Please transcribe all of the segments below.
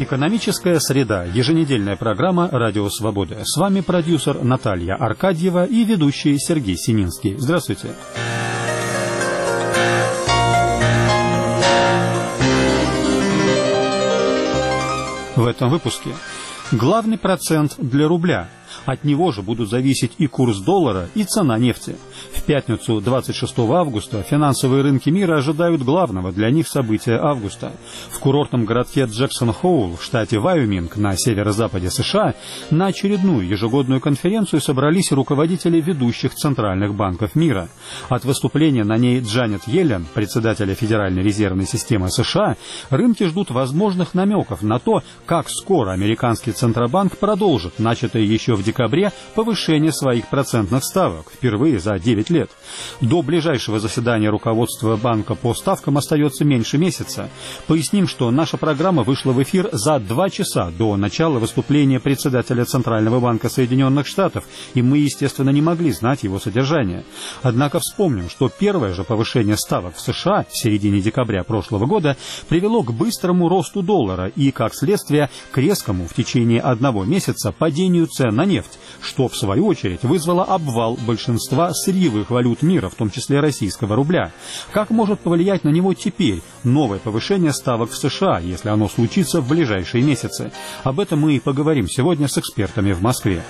Экономическая среда. Еженедельная программа «Радио Свобода». С вами продюсер Наталья Аркадьева и ведущий Сергей Сининский. Здравствуйте. В этом выпуске главный процент для рубля. От него же будут зависеть и курс доллара, и цена нефти. В пятницу 26 августа финансовые рынки мира ожидают главного для них события августа. В курортном городке Джексон-Хоул в штате Вайоминг на северо-западе США на очередную ежегодную конференцию собрались руководители ведущих центральных банков мира. От выступления на ней Джанет Йеллен, председателя Федеральной резервной системы США, рынки ждут возможных намеков на то, как скоро американский Центробанк продолжит начатое еще в декабре повышение своих процентных ставок, впервые за 9 лет. До ближайшего заседания руководства банка по ставкам остается меньше месяца. Поясним, что наша программа вышла в эфир за 2 часа до начала выступления председателя Центрального банка Соединенных Штатов, и мы, естественно, не могли знать его содержание. Однако вспомним, что первое же повышение ставок в США в середине декабря прошлого года привело к быстрому росту доллара и, как следствие, к резкому в течение 1 месяца падению цен на нефть, что, в свою очередь, вызвало обвал большинства сырьевых валют мира, в том числе российского рубля. Как может повлиять на него теперь новое повышение ставок в США, если оно случится в ближайшие месяцы? Об этом мы и поговорим сегодня с экспертами в Москве.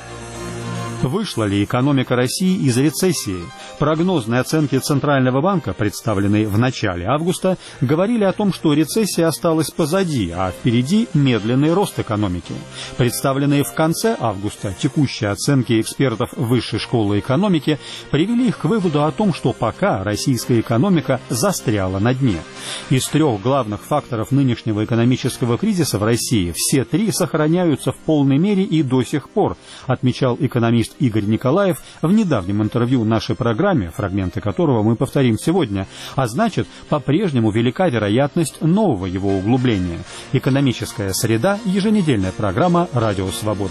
Вышла ли экономика России из рецессии? Прогнозные оценки Центрального банка, представленные в начале августа, говорили о том, что рецессия осталась позади, а впереди медленный рост экономики. Представленные в конце августа текущие оценки экспертов Высшей школы экономики привели их к выводу о том, что пока российская экономика застряла на дне. Из 3 главных факторов нынешнего экономического кризиса в России все 3 сохраняются в полной мере и до сих пор, отмечал экономист Игорь Николаев в недавнем интервью нашей программе, фрагменты которого мы повторим сегодня, а значит, по-прежнему велика вероятность нового его углубления. Экономическая среда. Еженедельная программа «Радио Свобода».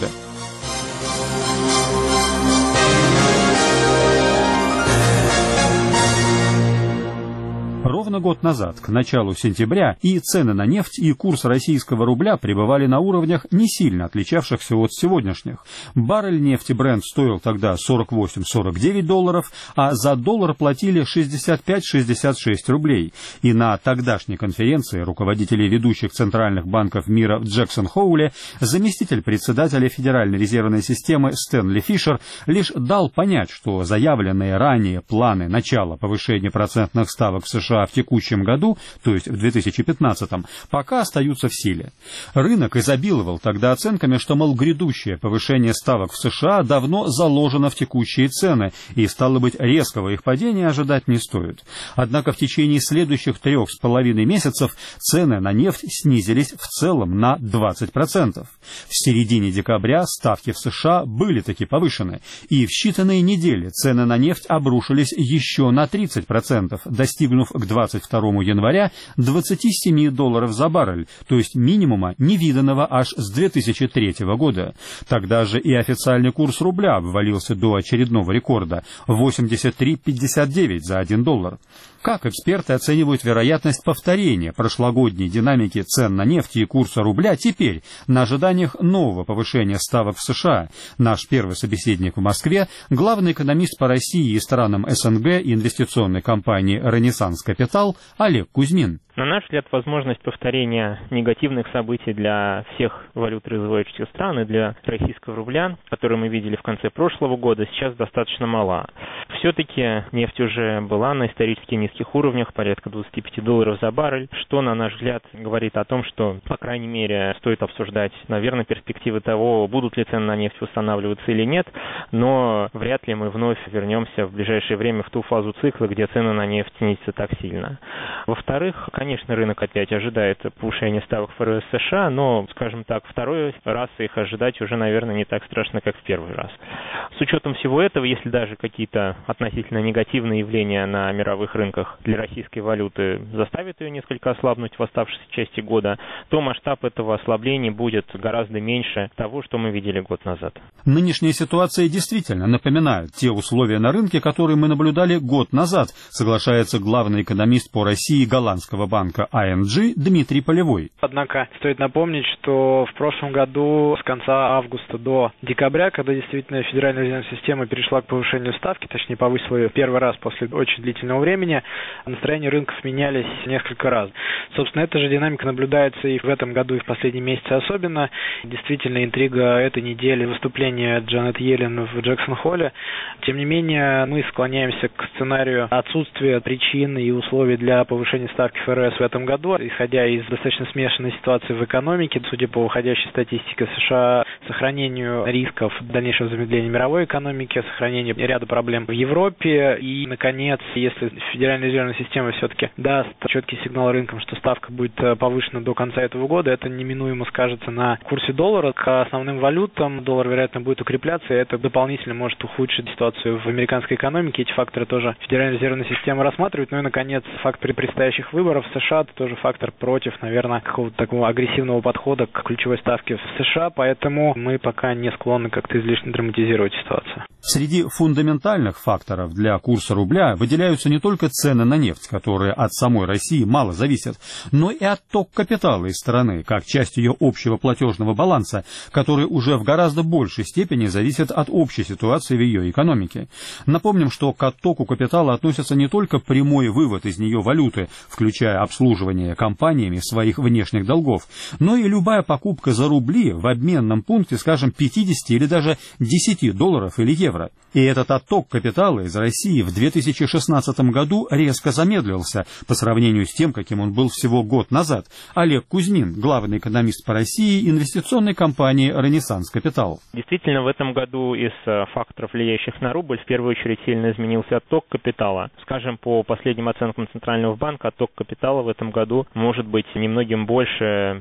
Ровно год назад, к началу сентября, и цены на нефть, и курс российского рубля пребывали на уровнях, не сильно отличавшихся от сегодняшних. Баррель нефти Brent стоил тогда $48-49, а за доллар платили 65-66 рублей. И на тогдашней конференции руководителей ведущих центральных банков мира в Джексон-Хоуле заместитель председателя Федеральной резервной системы Стэнли Фишер лишь дал понять, что заявленные ранее планы начала повышения процентных ставок в США в текущем году, то есть в 2015-м, пока остаются в силе. Рынок изобиловал тогда оценками, что, мол, грядущее повышение ставок в США давно заложено в текущие цены, и, стало быть, резкого их падения ожидать не стоит. Однако в течение следующих 3,5 месяцев цены на нефть снизились в целом на 20%. В середине декабря ставки в США были таки повышены, и в считанные недели цены на нефть обрушились еще на 30%, достигнув к 22 января $27 за баррель, то есть минимума, невиданного аж с 2003 года. Тогда же и официальный курс рубля обвалился до очередного рекорда – 83,59 за $1. Как эксперты оценивают вероятность повторения прошлогодней динамики цен на нефть и курса рубля теперь, на ожиданиях нового повышения ставок в США? Наш первый собеседник в Москве – главный экономист по России и странам СНГ инвестиционной компании «Ренессанс Капитал» Олег Кузьмин. На наш взгляд, возможность повторения негативных событий для всех валюторазвивающихся стран и для российского рубля, который мы видели в конце прошлого года, сейчас достаточно мала. Все-таки нефть уже была на исторически низких уровнях, порядка $25 за баррель, что, на наш взгляд, говорит о том, что, по крайней мере, стоит обсуждать, наверное, перспективы того, будут ли цены на нефть восстанавливаться или нет, но вряд ли мы вновь вернемся в ближайшее время в ту фазу цикла, где цены на нефть снизятся так сильно. Во-вторых, конечно, рынок опять ожидает повышения ставок ФРС США, но, скажем так, второй раз их ожидать уже, наверное, не так страшно, как в первый раз. С учетом всего этого, если даже какие-то относительно негативное явление на мировых рынках для российской валюты заставит ее несколько ослабнуть в оставшейся части года, то масштаб этого ослабления будет гораздо меньше того, что мы видели год назад. Нынешняя ситуация действительно напоминает те условия на рынке, которые мы наблюдали год назад, соглашается главный экономист по России голландского банка ING Дмитрий Полевой. Однако стоит напомнить, что в прошлом году с конца августа до декабря, когда действительно Федеральная резервная система перешла к повышению ставки, точнее повысила ее первый раз после очень длительного времени, настроения рынков менялись несколько раз. Собственно, эта же динамика наблюдается и в этом году, и в последние месяцы особенно. Действительно, интрига этой недели, выступление Джанет Йеллен в Джексон-Холле. Тем не менее, мы склоняемся к сценарию отсутствия причин и условий для повышения ставки ФРС в этом году, исходя из достаточно смешанной ситуации в экономике, судя по выходящей статистике США, сохранению рисков дальнейшего замедления мировой экономики, сохранению ряда проблем в Европе и, наконец, если Федеральная резервная система все-таки даст четкий сигнал рынкам, что ставка будет повышена до конца этого года, это неминуемо скажется на курсе доллара. К основным валютам доллар, вероятно, будет укрепляться, и это дополнительно может ухудшить ситуацию в американской экономике. Эти факторы тоже Федеральная резервная система рассматривает. Ну и, наконец, фактор предстоящих выборов в США, это тоже фактор против, наверное, какого-то такого агрессивного подхода к ключевой ставке в США, поэтому мы пока не склонны как-то излишне драматизировать ситуацию. Среди фундаментальных факторов для курса рубля выделяются не только цены на нефть, которые от самой России мало зависят, но и отток капитала из страны, как часть ее общего платежного баланса, который уже в гораздо большей степени зависит от общей ситуации в ее экономике. Напомним, что к оттоку капитала относятся не только прямой вывод из нее валюты, включая обслуживание компаниями своих внешних долгов, но и любая покупка за рубли в обменном пункте, скажем, 50 или даже 10 долларов или евро. И этот отток капитала из России в 2016 году резко замедлился по сравнению с тем, каким он был всего год назад. Олег Кузьмин, главный экономист по России инвестиционной компании «Ренессанс Капитал». Действительно, в этом году из факторов, влияющих на рубль, в первую очередь сильно изменился отток капитала. Скажем, по последним оценкам Центрального банка, отток капитала в этом году может быть немногим больше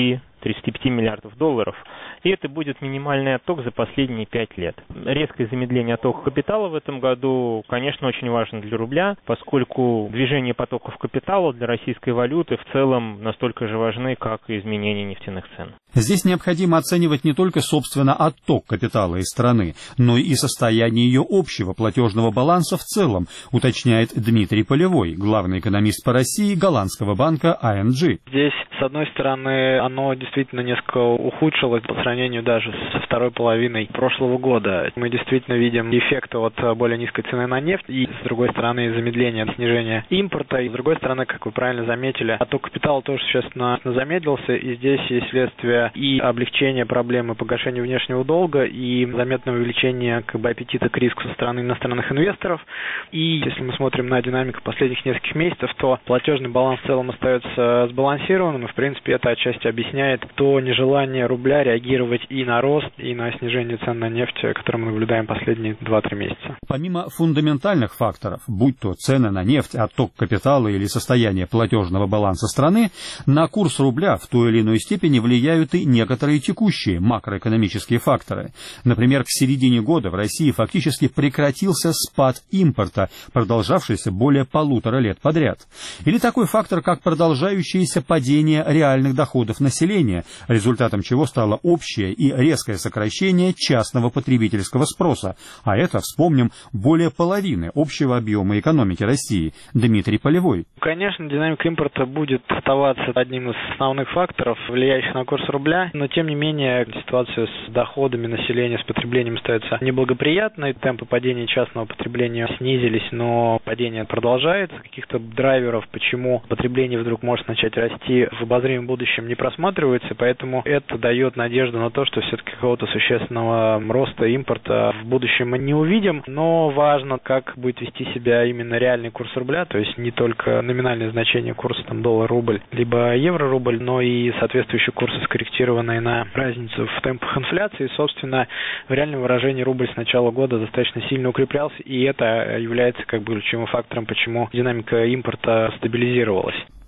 35 миллиардов долларов, и это будет минимальный отток за последние 5 лет. Резкое замедление оттока капитала в этом году, конечно, очень важно для рубля, поскольку движение потоков капитала для российской валюты в целом настолько же важны, как и изменение нефтяных цен. Здесь необходимо оценивать не только, собственно, отток капитала из страны, но и состояние ее общего платежного баланса в целом, уточняет Дмитрий Полевой, главный экономист по России голландского банка ING. Здесь, с одной стороны, оно действительно несколько ухудшилось по сравнению даже со второй половиной прошлого года. Мы действительно видим эффект от более низкой цены на нефть и, с другой стороны, замедление, снижение импорта. И, с другой стороны, как вы правильно заметили, отток капитала тоже существенно замедлился, и здесь есть следствие и облегчения проблемы погашения внешнего долга, и заметного увеличения аппетита к риску со стороны иностранных инвесторов. И если мы смотрим на динамику последних нескольких месяцев, то платежный баланс в целом остается сбалансированным, и, в принципе, это отчасти объясняет то нежелание рубля реагировать и на рост, и на снижение цен на нефть, которое мы наблюдаем последние 2-3 месяца. Помимо фундаментальных факторов, будь то цены на нефть, отток капитала или состояние платежного баланса страны, на курс рубля в той или иной степени влияют и некоторые текущие макроэкономические факторы. Например, к середине года в России фактически прекратился спад импорта, продолжавшийся более 1,5 лет подряд. Или такой фактор, как продолжающееся падение реальных доходов населения, результатом чего стало общее и резкое сокращение частного потребительского спроса, а это, вспомним, более половины общего объема экономики России. Дмитрий Полевой. Конечно, динамика импорта будет оставаться одним из основных факторов, влияющих на курс рубля, но тем не менее ситуация с доходами населения, с потреблением остается неблагоприятной, темпы падения частного потребления снизились, но падение продолжается, каких-то драйверов, почему потребление вдруг может начать расти в обозримом будущем, не просматривается, поэтому это дает надежду на то, что все-таки какого-то существенного роста импорта в будущем мы не увидим, но важно, как будет вести себя именно реальный курс рубля, то есть не только номинальное значение курса доллар-рубль, либо евро-рубль, но и соответствующие курсы, скорректированные на разницу в темпах инфляции. Собственно, в реальном выражении рубль с начала года достаточно сильно укреплялся, и это является ключевым фактором, почему динамика импорта стабилизировалась.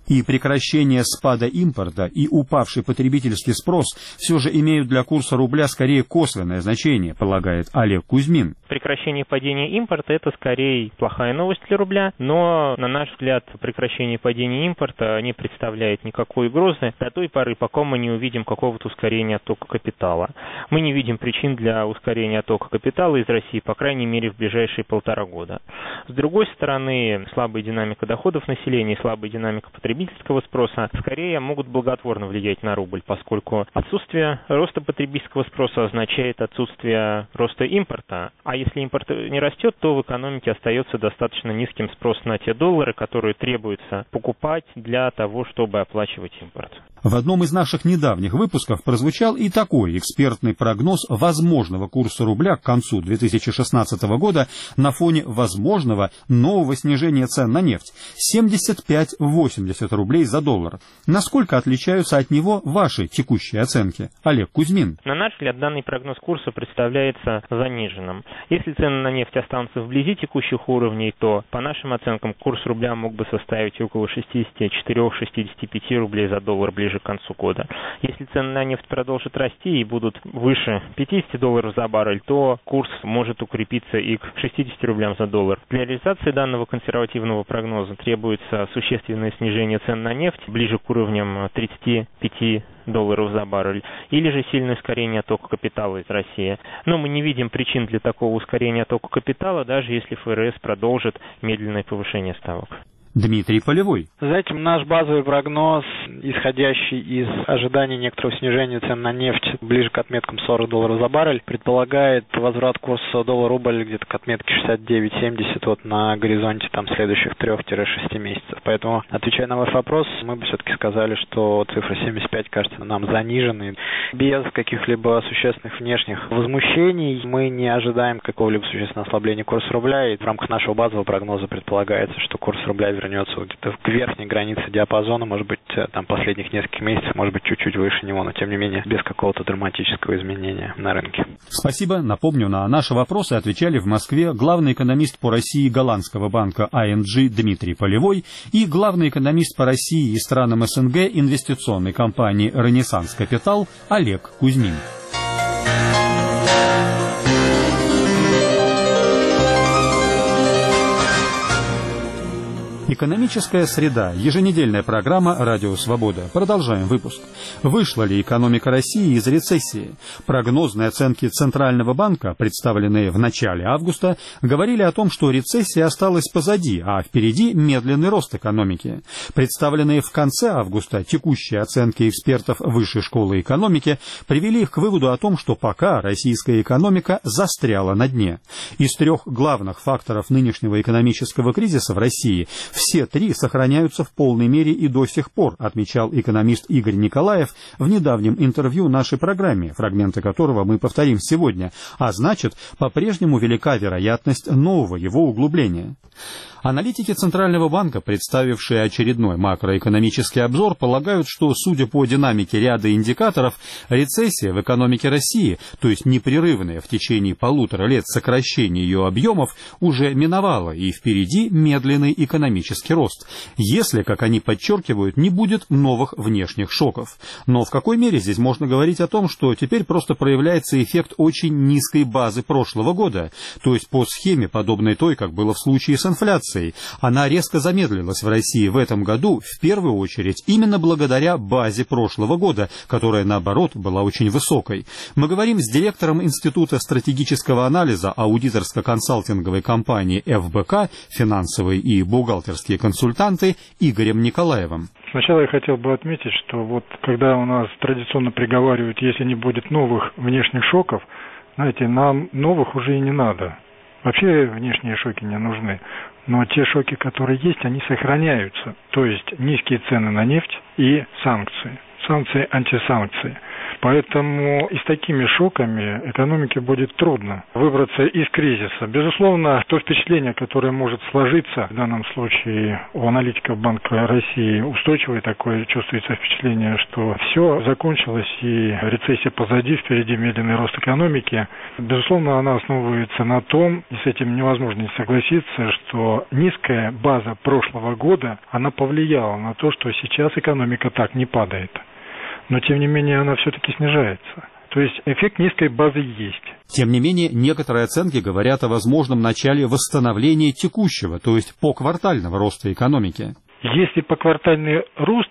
И прекращение спада импорта и упавший потребительский спрос все же имеют для курса рубля скорее косвенное значение, полагает Олег Кузьмин. Прекращение падения импорта – это скорее плохая новость для рубля, но, на наш взгляд, прекращение падения импорта не представляет никакой угрозы до той поры, пока мы не увидим какого-то ускорения оттока капитала. Мы не видим причин для ускорения оттока капитала из России, по крайней мере, в ближайшие 1,5 года. С другой стороны, слабая динамика доходов населения и слабая динамика потребительского спроса скорее могут благотворно влиять на рубль, поскольку отсутствие роста потребительского спроса означает отсутствие роста импорта, а если импорт не растет, то в экономике остается достаточно низким спрос на те доллары, которые требуется покупать для того, чтобы оплачивать импорт. В одном из наших недавних выпусков прозвучал и такой экспертный прогноз возможного курса рубля к концу 2016 года на фоне возможного нового снижения цен на нефть – 75-80 рублей за доллар. Насколько отличаются от него ваши текущие оценки? Олег Кузьмин. На наш взгляд, данный прогноз курса представляется заниженным. Если цены на нефть останутся вблизи текущих уровней, то, по нашим оценкам, курс рубля мог бы составить около 64-65 рублей за доллар ближе к концу года. Если цены на нефть продолжат расти и будут выше 50 долларов за баррель, то курс может укрепиться и к 60 рублям за доллар. Для реализации данного консервативного прогноза требуется существенное снижение цен на нефть ближе к уровням 35 долларов за баррель, или же сильное ускорение оттока капитала из России. Но мы не видим причин для такого ускорения оттока капитала, даже если ФРС продолжит медленное повышение ставок. Дмитрий Полевой. Знаете, наш базовый прогноз, исходящий из ожидания некоторого снижения цен на нефть ближе к отметкам 40 долларов за баррель, предполагает возврат курса доллар-рубль где-то к отметке 69-70 вот на горизонте там следующих 3-6 месяцев. Поэтому, отвечая на ваш вопрос, мы бы все-таки сказали, что цифра 75 кажется нам заниженной. Без каких-либо существенных внешних возмущений мы не ожидаем какого-либо существенного ослабления курса рубля, и в рамках нашего базового прогноза предполагается, что курс рубля вернется где-то к верхней границе диапазона, может быть, там последних нескольких месяцев, может быть, чуть-чуть выше него, но, тем не менее, без какого-то драматического изменения на рынке. Спасибо. Напомню, на наши вопросы отвечали в Москве главный экономист по России голландского банка ING Дмитрий Полевой и главный экономист по России и странам СНГ инвестиционной компании «Ренессанс Капитал» Олег Кузьмин. Экономическая среда. Еженедельная программа «Радио Свобода». Продолжаем выпуск. Вышла ли экономика России из рецессии? Прогнозные оценки Центрального банка, представленные в начале августа, говорили о том, что рецессия осталась позади, а впереди медленный рост экономики. Представленные в конце августа текущие оценки экспертов Высшей школы экономики привели их к выводу о том, что пока российская экономика застряла на дне. Из 3 главных факторов нынешнего экономического кризиса в России все 3 сохраняются в полной мере и до сих пор, отмечал экономист Игорь Николаев в недавнем интервью нашей программе, фрагменты которого мы повторим сегодня, а значит, по-прежнему велика вероятность нового его углубления. Аналитики Центрального банка, представившие очередной макроэкономический обзор, полагают, что, судя по динамике ряда индикаторов, рецессия в экономике России, то есть непрерывное в течение 1,5 лет сокращение ее объемов, уже миновала, и впереди медленный экономический рост, если, как они подчеркивают, не будет новых внешних шоков. Но в какой мере здесь можно говорить о том, что теперь просто проявляется эффект очень низкой базы прошлого года, то есть по схеме, подобной той, как было в случае с инфляцией, она резко замедлилась в России в этом году, в первую очередь, именно благодаря базе прошлого года, которая, наоборот, была очень высокой. Мы говорим с директором Института стратегического анализа аудиторско-консалтинговой компании ФБК, финансовые и бухгалтерские консультанты, Игорем Николаевым. Сначала я хотел бы отметить, что вот когда у нас традиционно приговаривают, если не будет новых внешних шоков, знаете, нам новых уже и не надо. Вообще внешние шоки не нужны. Но те шоки, которые есть, они сохраняются. То есть низкие цены на нефть и санкции. Санкции, антисанкции. Поэтому и с такими шоками экономике будет трудно выбраться из кризиса. Безусловно, то впечатление, которое может сложиться в данном случае у аналитиков Банка России, устойчивое такое чувствуется впечатление, что все закончилось и рецессия позади, впереди медленный рост экономики. Безусловно, она основывается на том, и с этим невозможно не согласиться, что низкая база прошлого года, она повлияла на то, что сейчас экономика так не падает. Но, тем не менее, она все-таки снижается. То есть эффект низкой базы есть. Тем не менее, некоторые оценки говорят о возможном начале восстановления текущего, то есть поквартального роста экономики. Если поквартальный рост,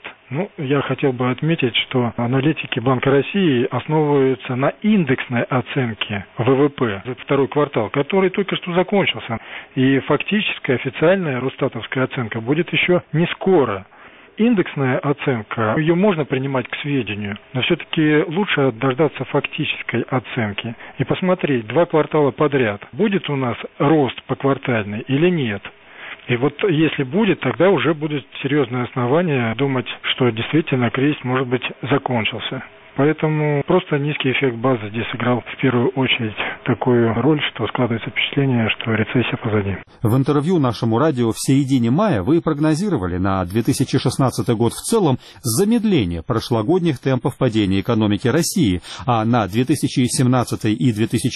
я хотел бы отметить, что аналитики Банка России основываются на индексной оценке ВВП за второй квартал, который только что закончился. И фактическая официальная росстатовская оценка будет еще не скоро. Индексная оценка, ее можно принимать к сведению, но все-таки лучше дождаться фактической оценки и посмотреть 2 квартала подряд, будет у нас рост поквартальный или нет. И вот если будет, тогда уже будет серьезное основание думать, что действительно кризис, может быть, закончился. Поэтому просто низкий эффект базы здесь сыграл в первую очередь такую роль, что складывается впечатление, что рецессия позади. В интервью нашему радио в середине мая вы прогнозировали на 2016 год в целом замедление прошлогодних темпов падения экономики России, а на 2017 и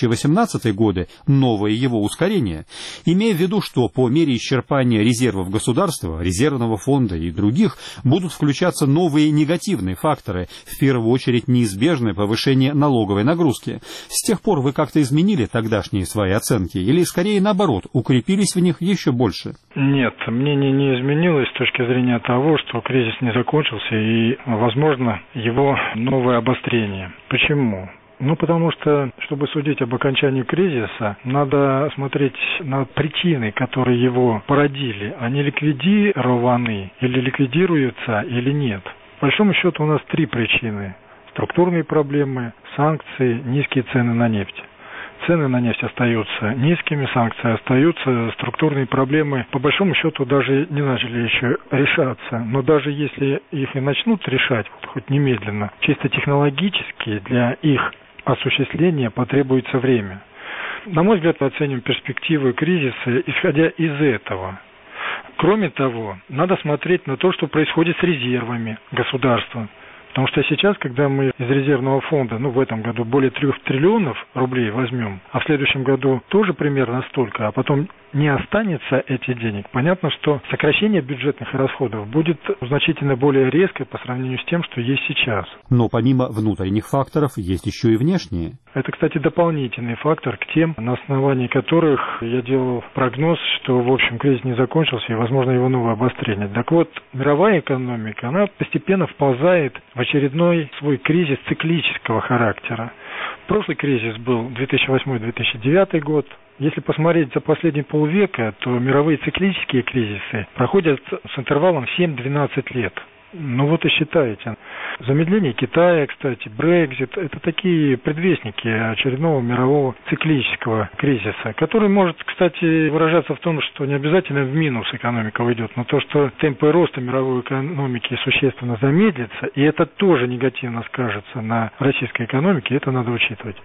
2018 годы новое его ускорение. Имея в виду, что по мере исчерпания резервов государства, резервного фонда и других будут включаться новые негативные факторы, в первую очередь неизбежное повышение налоговой нагрузки. С тех пор вы как-то изменили тогдашние свои оценки или, скорее, наоборот, укрепились в них еще больше? Нет, мнение не изменилось с точки зрения того, что кризис не закончился и, возможно, его новое обострение. Почему? Потому что, чтобы судить об окончании кризиса, надо смотреть на причины, которые его породили. Они ликвидированы или ликвидируются или нет. По большому счету у нас 3 причины. Структурные проблемы, санкции, низкие цены на нефть. Цены на нефть остаются низкими, санкции остаются, структурные проблемы по большому счету даже не начали еще решаться. Но даже если их и начнут решать, хоть немедленно, чисто технологически для их осуществления потребуется время. На мой взгляд, мы оценим перспективы кризиса, исходя из этого. Кроме того, надо смотреть на то, что происходит с резервами государства. Потому что сейчас, когда мы из резервного фонда, в этом году более 3 триллионов рублей возьмем, а в следующем году тоже примерно столько, а потом не останется этих денег, понятно, что сокращение бюджетных расходов будет значительно более резкое по сравнению с тем, что есть сейчас. Но помимо внутренних факторов есть еще и внешние. Это, кстати, дополнительный фактор к тем, на основании которых я делал прогноз, что, в общем, кризис не закончился и, возможно, его новое обострение. Так вот, мировая экономика, она постепенно вползает в очередной свой кризис циклического характера. Прошлый кризис был 2008-2009 год. Если посмотреть за последние полвека, то мировые циклические кризисы проходят с интервалом 7-12 лет. Вот и считайте. Замедление Китая, кстати, Брексит – это такие предвестники очередного мирового циклического кризиса, который может, кстати, выражаться в том, что не обязательно в минус экономика уйдет, но то, что темпы роста мировой экономики существенно замедлятся, и это тоже негативно скажется на российской экономике, это надо учитывать.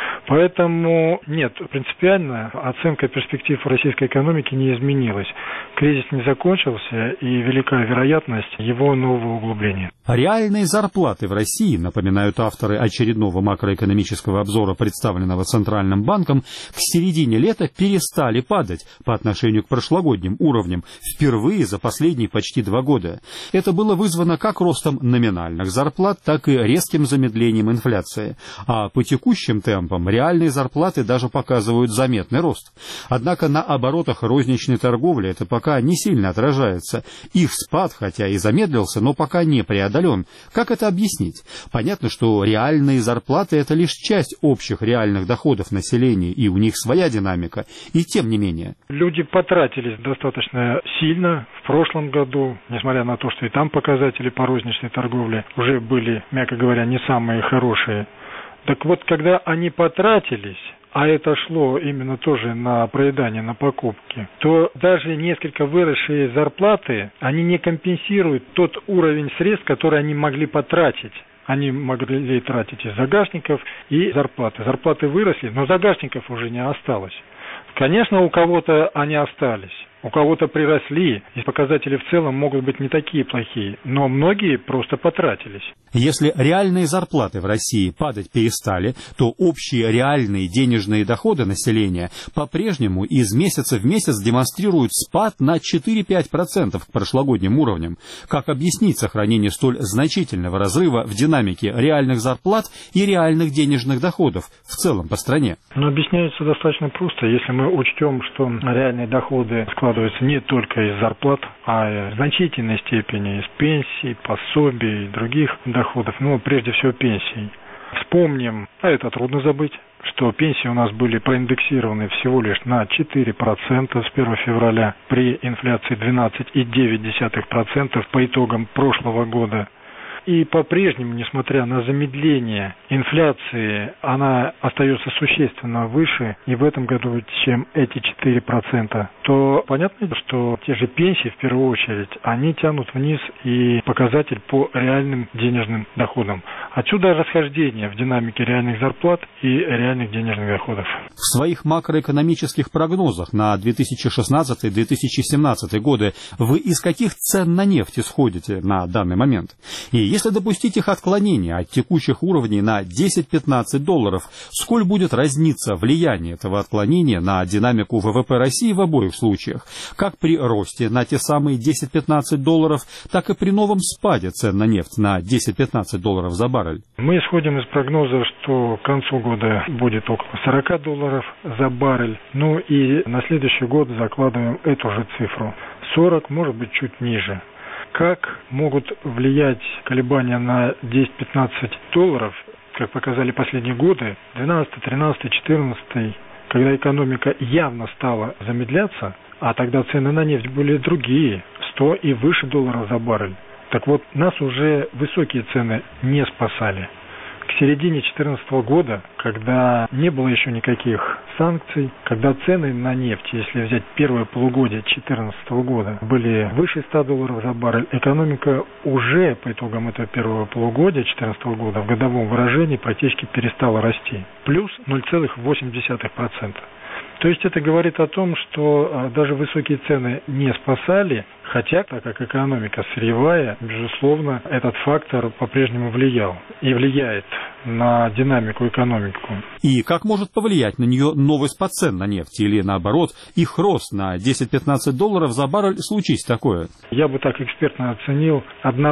Поэтому нет, принципиально оценка перспектив российской экономики не изменилась. Кризис не закончился, и велика вероятность его нового углубления. Реальные зарплаты в России, напоминают авторы очередного макроэкономического обзора, представленного Центральным банком, к середине лета перестали падать по отношению к прошлогодним уровням впервые за последние почти 2 года. Это было вызвано как ростом номинальных зарплат, так и резким замедлением инфляции. А по текущим темпам реальные зарплаты даже показывают заметный рост. Однако на оборотах розничной торговли это пока не сильно отражается. Их спад, хотя и замедлился, но пока не преодолен. Как это объяснить? Понятно, что реальные зарплаты – это лишь часть общих реальных доходов населения, и у них своя динамика. И тем не менее. Люди потратились достаточно сильно в прошлом году, несмотря на то, что и там показатели по розничной торговле уже были, мягко говоря, не самые хорошие. Так вот, когда они потратились, а это шло именно тоже на проедание, на покупки, то даже несколько выросшие зарплаты, они не компенсируют тот уровень средств, который они могли потратить. они могли тратить из загашников и зарплаты. Зарплаты выросли, но загашников уже не осталось. Конечно, у кого-то они остались, у кого-то приросли, и показатели в целом могут быть не такие плохие, но многие просто потратились. Если реальные зарплаты в России падать перестали, то общие реальные денежные доходы населения по-прежнему из месяца в месяц демонстрируют спад на 4-5% к прошлогодним уровням. Как объяснить сохранение столь значительного разрыва в динамике реальных зарплат и реальных денежных доходов в целом по стране? Объясняется достаточно просто. Если мы учтем, что реальные доходы складываются не только из зарплат, а в значительной степени из пенсий, пособий и других доходов, прежде всего пенсий. Вспомним, а это трудно забыть, что пенсии у нас были проиндексированы всего лишь на 4% с 1 февраля при инфляции 12,9% по итогам прошлого года. И по-прежнему, несмотря на замедление инфляции, она остается существенно выше и в этом году, чем эти 4%, то понятно, что те же пенсии, в первую очередь, они тянут вниз и показатель по реальным денежным доходам. Отсюда расхождение в динамике реальных зарплат и реальных денежных доходов. В своих макроэкономических прогнозах на 2016-2017 годы вы из каких цен на нефть исходите на данный момент? И если допустить их отклонение от текущих уровней на 10-15 долларов, сколь будет разниться влияние этого отклонения на динамику ВВП России в обоих случаях, как при росте на те самые 10-15 долларов, так и при новом спаде цен на нефть на 10-15 долларов за баррель? Мы исходим из прогноза, что к концу года будет около 40 долларов за баррель, и на следующий год закладываем эту же цифру. 40, может быть, чуть ниже. Как могут влиять колебания на 10-15 долларов, как показали последние годы, 12, 13, 14, когда экономика явно стала замедляться, а тогда цены на нефть были другие, 100 и выше долларов за баррель. Так вот, нас уже высокие цены не спасали. К середине 2014 года, когда не было еще никаких санкций, когда цены на нефть, если взять первое полугодие 2014 года, были выше 100 долларов за баррель, экономика уже по итогам этого первого полугодия 2014 года в годовом выражении практически перестала расти. Плюс 0,8%. То есть это говорит о том, что даже высокие цены не спасали, хотя, так как экономика сырьевая, безусловно, этот фактор по-прежнему влиял и влияет на динамику экономики. И как может повлиять на нее новый спад цен на нефть или, наоборот, их рост на 10-15 долларов за баррель, случись такое? Я бы так экспертно оценил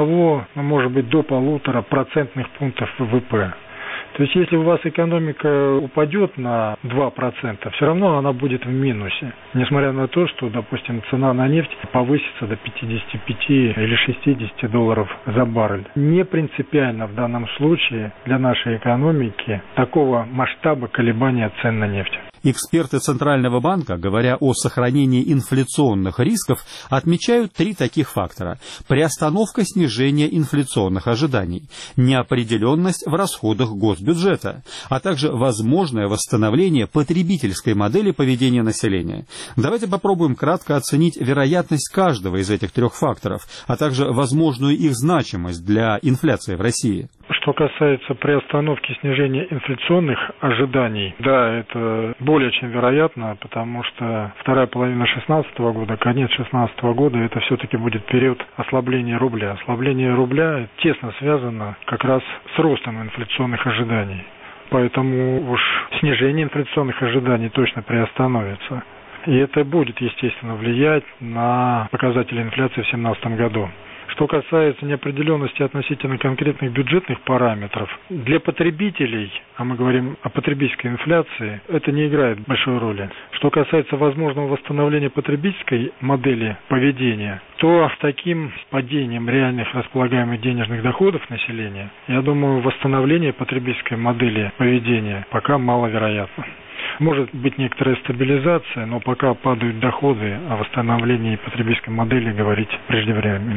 может быть, до 1,5% пунктов ВВП. То есть, если у вас экономика упадет на 2%, все равно она будет в минусе. Несмотря на то, что, допустим, цена на нефть повысится до 55 или 60 долларов за баррель. Не принципиально в данном случае для нашей экономики такого масштаба колебания цен на нефть. Эксперты Центрального банка, говоря о сохранении инфляционных рисков, отмечают 3 таких фактора. Приостановка снижения инфляционных ожиданий, неопределенность в расходах госбюджета, а также возможное восстановление потребительской модели поведения населения. Давайте попробуем кратко оценить вероятность каждого из этих 3 факторов, а также возможную их значимость для инфляции в России. Что касается приостановки снижения инфляционных ожиданий, да, это более чем вероятно, потому что вторая половина 2016 года, конец 2016 года, это все-таки будет период ослабления рубля. Ослабление рубля тесно связано как раз с ростом инфляционных ожиданий. Поэтому уж снижение инфляционных ожиданий точно приостановится. И это будет, естественно, влиять на показатели инфляции в 2017 году. Что касается неопределенности относительно конкретных бюджетных параметров, для потребителей, а мы говорим о потребительской инфляции, это не играет большой роли. Что касается возможного восстановления потребительской модели поведения, то с таким падением реальных располагаемых денежных доходов населения, я думаю, восстановление потребительской модели поведения пока маловероятно. Может быть некоторая стабилизация, но пока падают доходы, о восстановлении потребительской модели говорить преждевременно.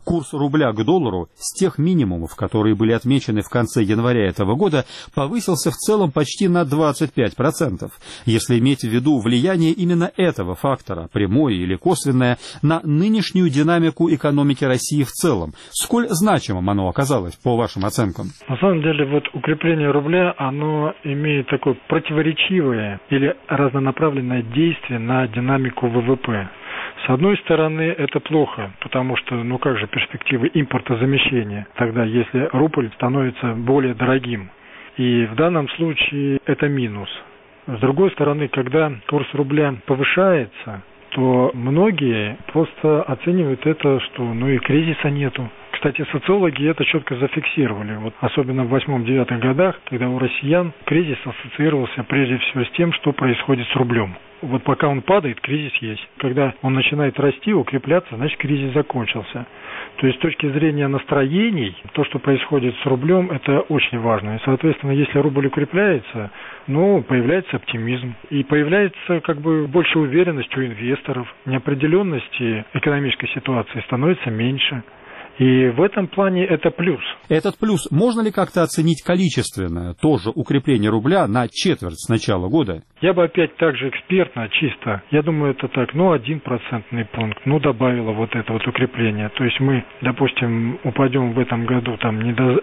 Курс рубля к доллару с тех минимумов, которые были отмечены в конце января этого года, повысился в целом почти на 25%. Если иметь в виду влияние именно этого фактора, прямое или косвенное, на нынешнюю динамику экономики России в целом, сколь значимым оно оказалось, по вашим оценкам? На самом деле, вот укрепление рубля, оно имеет такое противоречивое или разнонаправленное действие на динамику ВВП. С одной стороны, это плохо, потому что, как же перспективы импортозамещения, тогда если рубль становится более дорогим. И в данном случае это минус. С другой стороны, когда курс рубля повышается, то многие просто оценивают это, что и кризиса нету. Кстати, социологи это четко зафиксировали. Вот особенно в 8-9 годах, когда у россиян кризис ассоциировался прежде всего с тем, что происходит с рублем. Вот пока он падает, кризис есть. Когда он начинает расти, укрепляться, значит кризис закончился. То есть с точки зрения настроений, то, что происходит с рублем, это очень важно. И, соответственно, если рубль укрепляется, появляется оптимизм. И появляется больше уверенности у инвесторов. Неопределенности экономической ситуации становится меньше. И в этом плане это плюс. Этот плюс можно ли как-то оценить количественно? Тоже укрепление рубля на четверть с начала года? Я бы опять так же экспертно, чисто. Я думаю, это так, 1 процентный пункт. Добавило вот это вот укрепление. То есть мы, допустим, упадем в этом году не до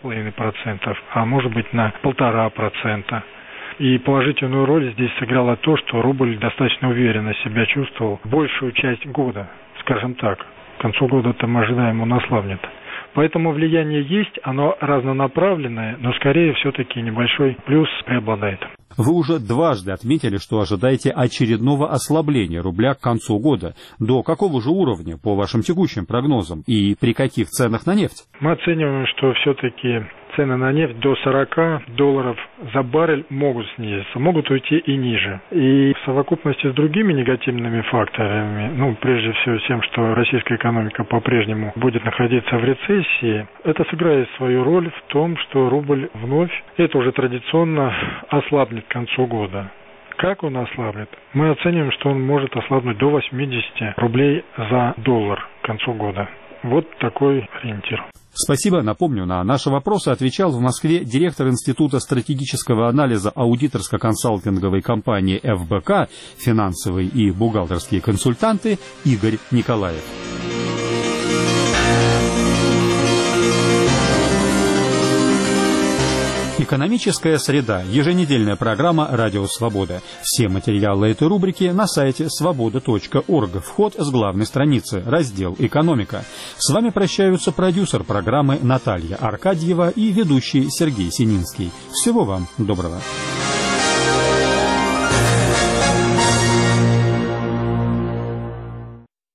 2,5%, а может быть на 1,5%. И положительную роль здесь сыграло то, что рубль достаточно уверенно себя чувствовал большую часть года, скажем так. К концу года-то мы ожидаем, он ослабнет. Поэтому влияние есть, оно разнонаправленное, но скорее все-таки небольшой плюс преобладает. Вы уже дважды отметили, что ожидаете очередного ослабления рубля к концу года. До какого же уровня, по вашим текущим прогнозам, и при каких ценах на нефть? Мы оцениваем, что все-таки цены на нефть до $40 за баррель могут снизиться, могут уйти и ниже. И в совокупности с другими негативными факторами, прежде всего тем, что российская экономика по-прежнему будет находиться в рецессии, это сыграет свою роль в том, что рубль вновь, это уже традиционно, ослабнет к концу года. Как он ослаблет? Мы оцениваем, что он может ослабнуть до 80 рублей за доллар к концу года. Вот такой ориентир. Спасибо. Напомню, на наши вопросы отвечал в Москве директор Института стратегического анализа аудиторско-консалтинговой компании ФБК, финансовые и бухгалтерские консультанты Игорь Николаев. Экономическая среда. Еженедельная программа «Радио Свобода». Все материалы этой рубрики на сайте svoboda.org. Вход с главной страницы. Раздел «Экономика». С вами прощаются продюсер программы Наталья Аркадьева и ведущий Сергей Сининский. Всего вам доброго.